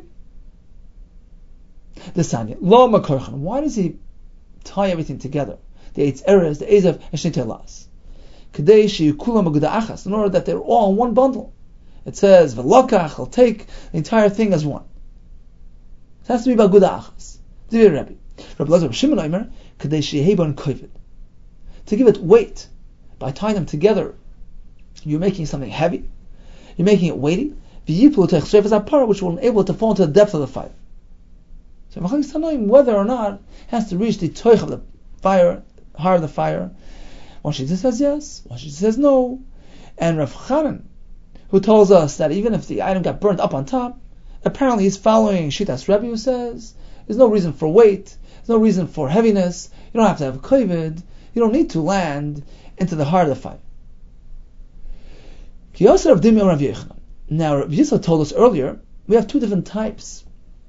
The Sanya, lo makorchan. Why does he tie everything together? The eitz erez, the ezav, and shnitei las. In order that they're all in one bundle. It says, V'lokach, he'll take the entire thing as one. It has to be b'aguda achas. Divir Rabbi. Rabbi Lazar Shimon Omer, Kadei shehebon kovid. To give it weight, by tying them together, you're making something heavy, you're making it weighty, v'yiplu teich shefes apara, which will enable it to fall into the depth of the fire. So whether or not it has to reach the toich of the fire, heart of the fire, one Shita says yes, one Shita says no. And Rav Chanan, who tells us that even if the item got burnt up on top, apparently he's following Shitas Rebbe, who says there's no reason for weight, there's no reason for heaviness, you don't have to have a kovid, you don't need to land into the heart of the fire. Now, Rav Yisro told us earlier, we have two different types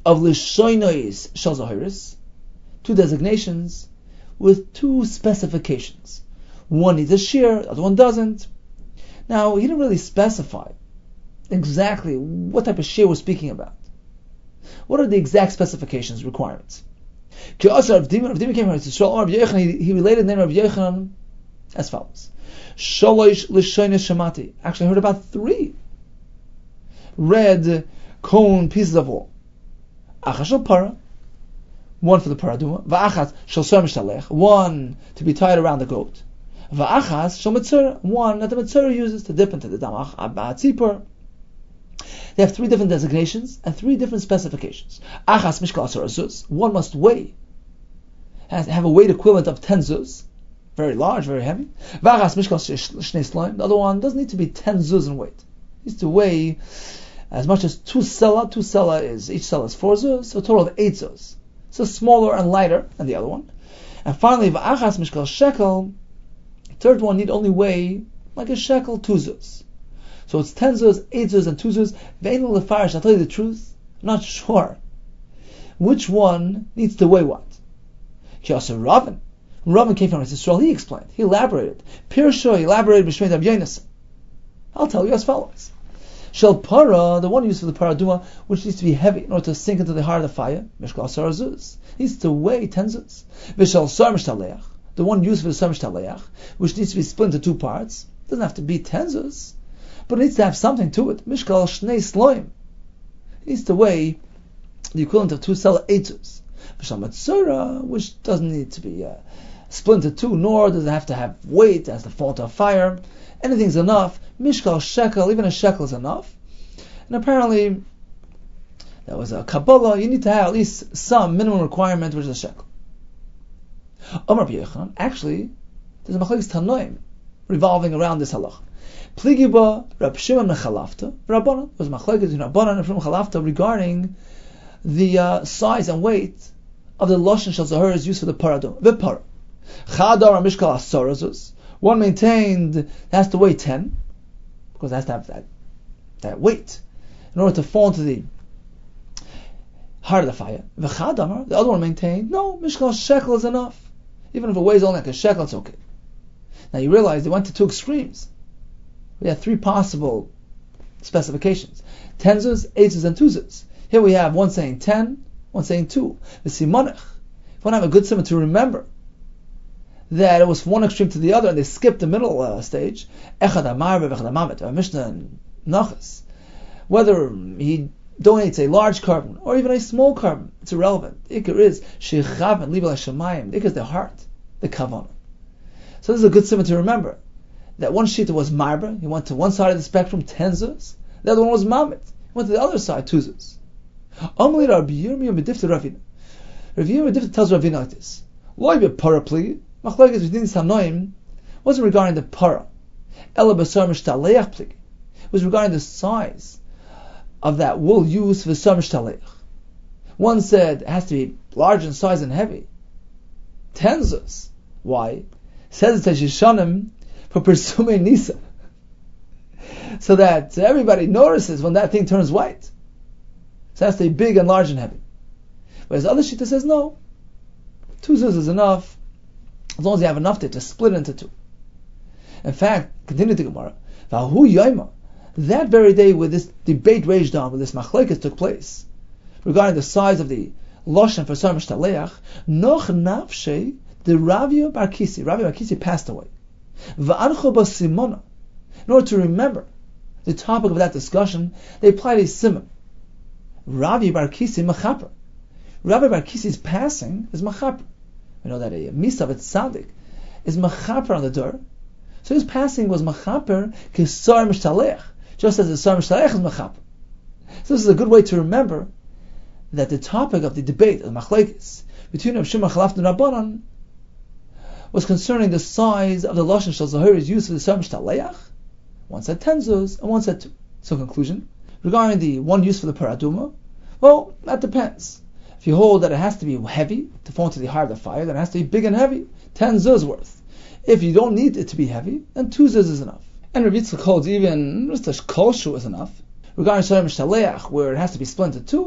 of Lishoinois Shal Zahiris, two designations with two specifications. One needs a shear, the other one doesn't. Now, he didn't really specify exactly what type of shear we're speaking about. What are the exact specifications, requirements? He related the name of Yochanan as follows. Shalosh Lishonis Shamati. Actually, I heard about three red cone pieces of wool. Achas shel para, one for the paraduma. Va'achas shel sar mishtalech, one to be tied around the goat. Va'achas shel metzora, one that the metzora uses to dip into the damach abatzipur. They have three different designations and three different specifications. Achas mishkal asar zuz, one must weigh, has have a weight equivalent of ten zuz, very large, very heavy. V'achas mishkal shnei slime, the other one doesn't need to be ten zuz in weight. It needs to weigh as much as two sela. Two sela is, each sela is four zuz, so a total of eight zuz. So smaller and lighter than the other one. And finally, v'achas mishkal shekel, third one need only weigh like a shekel, two zuz. So it's ten zuz, eight zuz, and two zuz. Ve'enu lefarish, I'll tell you the truth, I'm not sure which one needs to weigh what. Ki asa Ravin. Ravin came from Israel, he explained, he elaborated. Pirsho, he elaborated b'shmei Rabbi Yonasan. I'll tell you as follows. Shel para, the one used for the paraduma, which needs to be heavy in order to sink into the heart of the fire, mishkal asar zuz, needs to weigh ten zuz. V'shel sar mishtaleach, the one used for the sar mishtaleach, which needs to be split into two parts, doesn't have to be ten zuz, but it needs to have something to it. Mishkal shnei sloim, it needs to weigh the equivalent of two sela, eight zuz. V'shel metzora, which doesn't need to be uh, split into two, nor does it have to have weight, it has to fall to a fire. Anything's enough. Mishkal shekel, even a shekel is enough. And apparently, that was a Kabbalah, you need to have at least some minimum requirement, which is a shekel. Omar B'Yochanan, actually, there's a machlekes tanoim revolving around this halacha. Pligiba Rab Shimon Mechalafta, Rabbanan, was machlekes between Rabbanan and Shimon Mechalafta regarding the uh, size and weight of the loshen shel zahar is used for the paradum, the para. Chadar Mishkal Asar zuz. One maintained it has to weigh ten, because it has to have that, that weight in order to fall into the heart of the fire. V'chadamar, the other one maintained, no, mishkal shekel is enough. Even if it weighs only like a shekel, it's okay. Now you realize they went to two extremes. We had three possible specifications. Ten zuz, eight zuz, and two zuz. Here we have one saying ten, one saying two. The simonech. If you want to have a good simon to remember that it was from one extreme to the other, and they skipped the middle uh, stage. Echad amar v'echad amamet. Our Mishnah in Nachas, whether he donates a large carbon or even a small carbon, it's irrelevant. The ikar is shechaven libel hashamayim. The ikar is the heart, the kavanah. So this is a good simon to remember that one shita was marba. He went to one side of the spectrum, ten zuz. The other one was mamet. He went to the other side, two zuz. Amli Rabbi Yirmiyah medifta Ravina. Rabbi Yirmiyah medifta tells Ravina like this: Loi be parapli. Machlekes between Sanoim wasn't regarding the para. Ela b'sar mishtaleach plig. It was regarding the size of that wool used for the sar mishtaleach. One said it has to be large in size and heavy. Ten zuz. Why? Says it Yishanim for persume nisa, so that everybody notices when that thing turns white. So it has to be big and large and heavy. Whereas the other shita says no. Two zuz is enough, as long as you have enough to, to split it into two. In fact, continue the Gemara, Vahu Yaima, that very day where this debate raged on, where this machlekes took place, regarding the size of the loshen for sar mishtaleach, noch nafshei the Ravia Bar Kisi, Ravia Bar Kisi passed away. Va'ancho basimona, in order to remember the topic of that discussion, they applied a simon. Ravia Bar Kisi machaper. Ravia Bar Kisi's passing is machaper. We know that a misav, it's tzaddik, is machaper on the door. So his passing was machaper kisar mishtaleach, just as the sar mishtaleach is machaper. So this is a good way to remember that the topic of the debate, the machlekes, between Rav Shimon Mechalafta and Rabbanan, was concerning the size of the lashon shel zahar is used for the sar mishtaleach. One said ten zuz, and one said two. So conclusion, regarding the one used for the paraduma, well, that depends. If you hold that it has to be heavy to fall into the heart of the fire, then it has to be big and heavy, ten zuz worth. If you don't need it to be heavy, then two zuz is enough. And Rav Yitzchak holds even just a kol shu is enough. Regarding sar mishtaleach, where it has to be split into two,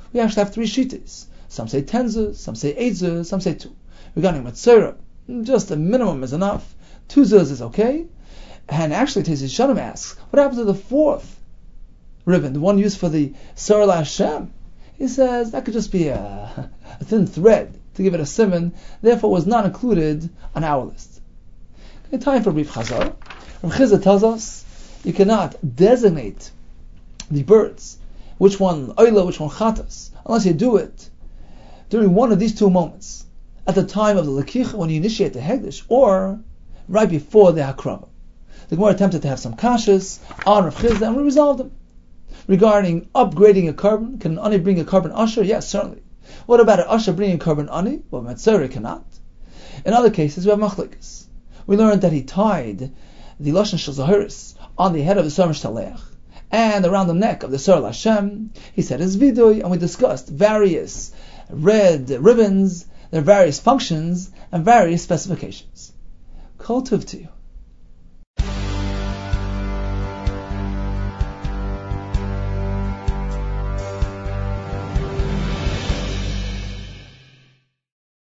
we actually have three shittas. Some say ten zuz, some say eight zuz, some say two. Regarding Matzera, just a minimum is enough. Two zuz is okay. And actually, Tezis Shalom asks, what happens to the fourth ribbon, the one used for the Sar Hashem? He says that could just be a, a thin thread to give it a simon, therefore was not included on our list. Okay, time for brief chazar. Rav Chizda tells us you cannot designate the birds, which one oila, which one chatas, unless you do it during one of these two moments, at the time of the lekicha, when you initiate the hegdish, or right before the hakrama. The Gemara attempted to have some kashas on Rav Chizda, and we resolved them. Regarding upgrading a carbon, can an ani bring a carbon usher? Yes, certainly. What about an usher bringing a carbon ani? Well, Metzora cannot. In other cases, we have machlikas. We learned that he tied the lashon shel zahiris on the head of the Sar Mishtaleach and around the neck of the Sar Hashem. He said his vidui, and we discussed various red ribbons, their various functions and various specifications. Kol tuv to you.